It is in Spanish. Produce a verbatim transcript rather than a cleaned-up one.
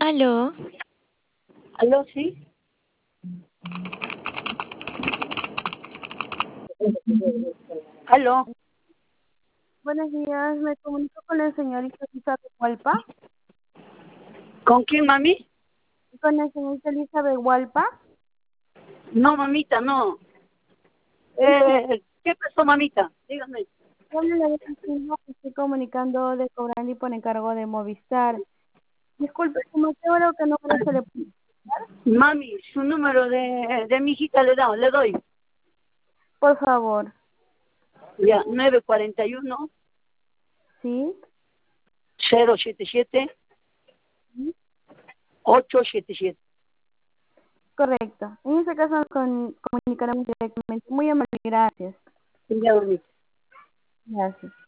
Aló, ¿Aló, sí? ¿Aló? Buenos días, me comunico con la señorita Elizabeth Hualpa. ¿Con quién, mami? Con la señorita Elizabeth Hualpa. No, mamita, no. Eh, ¿Qué pasó, mamita? Dígame. Yo le doy diciendo que estoy comunicando de Cobrandi por encargo de Movistar. Disculpe, ¿cómo qué hora o qué número se le puede? Mami, su número de, de mi hijita le, da, le doy. Por favor. Ya, nueve cuatro uno, ¿Sí? cero siete siete, ¿Sí? ocho siete siete. Correcto. En este caso nos con- comunicaremos directamente. Muy amable, gracias. Ya, mamita. Gracias.